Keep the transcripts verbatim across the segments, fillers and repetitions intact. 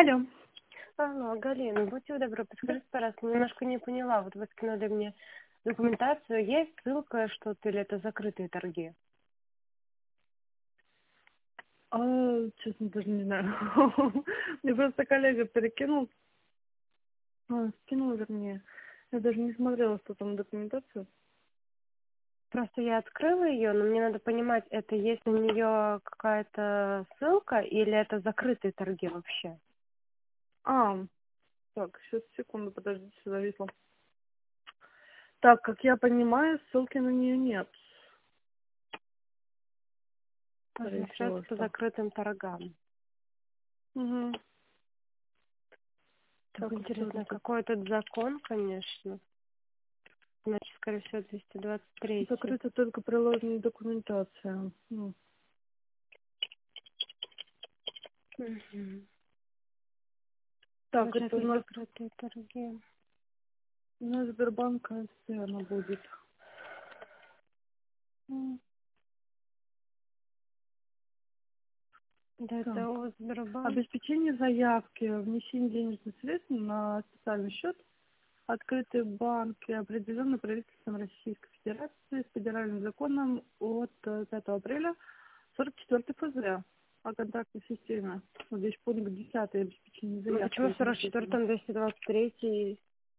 Алло. Алло, Галина, будьте добры, подскажите, пожалуйста, немножко не поняла. Вот вы скинули мне документацию, есть ссылка что-то или это закрытые торги? А, честно, даже не знаю. Мне просто коллега перекинул, а, скинул, вернее. Я даже не смотрела, что там документация. Просто я открыла ее, но мне надо понимать, это есть на нее какая-то ссылка или это закрытые торги вообще? А, так, сейчас, секунду, подождите, зависло. Так, как я понимаю, ссылки на нее нет. Скорее Посмотрите всего, по что. закрытым торгам. Угу. Так Так, что интересно, это? какой этот закон, конечно. Значит, скорее всего, двести двадцать три. Закрыта только приложенная документация. Ну, Угу. Так, это у Бюджетные нас закрытые торги. на Сбербанк АСТ она будет. М. Да, это Так. у Сбербанк. Обеспечение заявки, внесение денежных средств на специальный счет, открытый банк и определенный правительством Российской Федерации с федеральным законом от э, пятого апреля сорок четвёртый ФЗ о контактной системе. Вот здесь пункт десятый обеспечение Ну заявки почему в вот сорок написано. четвертом двести двадцать третий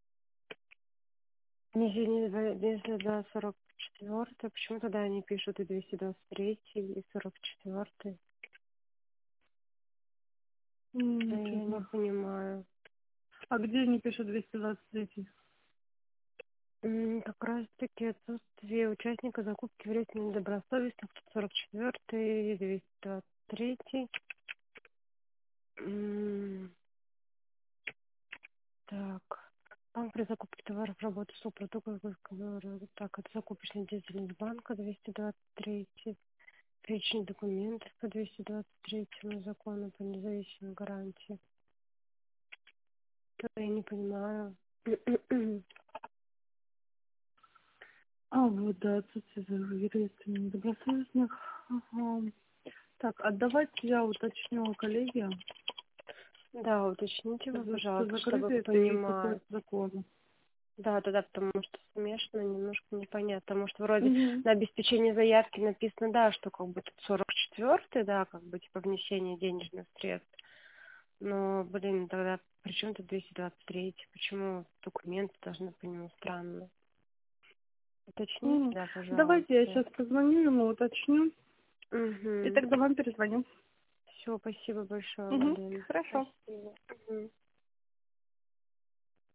внесение если до сорок четвёртый, почему тогда они пишут и двести двадцать третий, и сорок четвёртый? М, Я не честно. понимаю. А где они пишут двести двадцать третий? М, Как раз таки отсутствие участника закупки времени добросовестных, сорок четвёртый, двести двадцать третий. М, Так. Банк при закупке товаров, работы, услуг, продуктов, разговора. Так, это закупочная деятельность банка, двести двадцать третий. Перечень документов по двести двадцать третьему закону по независимой гарантии. Что я не понимаю. А, вот, да, отсутствие юриста недобросовестных. Ага. Так, а давайте я уточню у коллеги, Да, уточните вы, за- что пожалуйста, чтобы закрыто это и какой понимать. это закон. Да, да, да, потому что смешно, немножко непонятно. Потому что вроде Угу. на обеспечении заявки написано, да, что как бы тут сорок четвёртый, да, как бы типа внесение денежных средств. Но, блин, тогда при чем тут двести двадцать третий? Почему документы должны по нему странно? Уточните, Угу. да, Давайте я пожалуйста. сейчас позвоню ему, уточню, и Угу. тогда вам перезвоню. Все, спасибо большое, Угу. Галина. Хорошо. Спасибо. Мгм.